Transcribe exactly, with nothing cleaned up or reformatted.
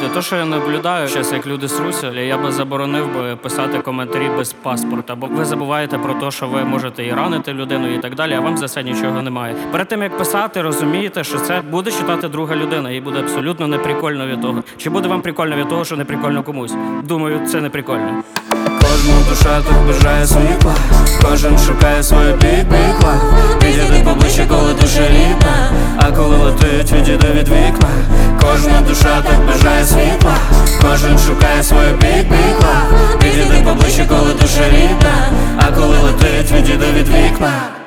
люди. То, що я наблюдаю зараз, як люди сруся, я би заборонив би писати коментарі без паспорта, бо ви забуваєте про те, що ви можете і ранити людину і так далі, а вам за це нічого немає. Перед тим, як писати, розумієте, що це буде читати друга людина, їй буде абсолютно неприкольно від того. Чи буде вам прикольно від того, що не прикольно комусь? Думаю, це не прикольно. Кожна душа тут бажає світла, кожен шукає своє бік-бік лайф. Підійди поближче, коли душа рідна, а коли летить, відійди від вікна. Кожна душа так бажає світла, кожен шукає своє бік-бік лайф. Підійди поближче, коли душа рідна, а коли летить, відійди від вікна.